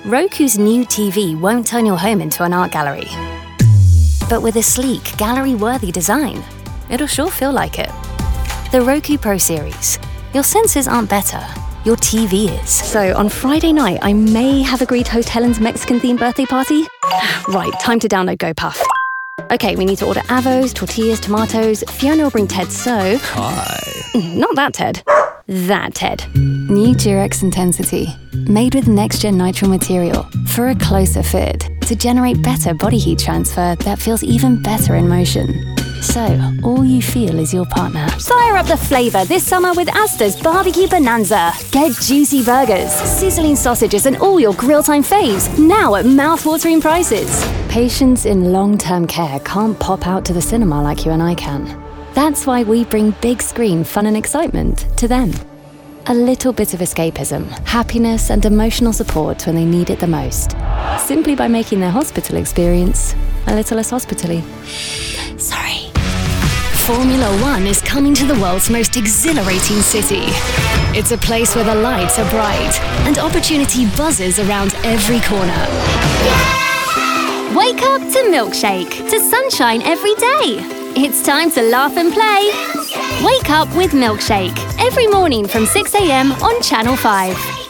Roku's new TV won't turn your home into an art gallery. But with a sleek, gallery-worthy design, it'll sure feel like it. The Roku Pro Series. Your senses aren't better. Your TV is. So on Friday night, I may have agreed to host Helen's Mexican-themed birthday party. Right, time to download GoPuff. Okay, we need to order avos, tortillas, tomatoes. Fiona will bring Ted So. Hi. Not that Ted. That Ted. New Durex Intensity. Made with next-gen nitrile material for a closer fit to generate better body heat transfer that feels even better in motion. So, all you feel is your partner. Fire up the flavour this summer with Asda's Barbecue Bonanza. Get juicy burgers, sizzling sausages and all your grill time faves now at mouth-watering prices. Patients in long-term care can't pop out to the cinema like you and I can. That's why we bring big screen fun and excitement to them. A little bit of escapism, happiness and emotional support when they need it the most. Simply by making their hospital experience a little less hospitally. Sorry. Formula One is coming to the world's most exhilarating city. It's a place where the lights are bright and opportunity buzzes around every corner. Wake up to milkshake, to sunshine every day. It's time to laugh and play. Wake up with Milkshake, every morning from 6 a.m. on Channel 5.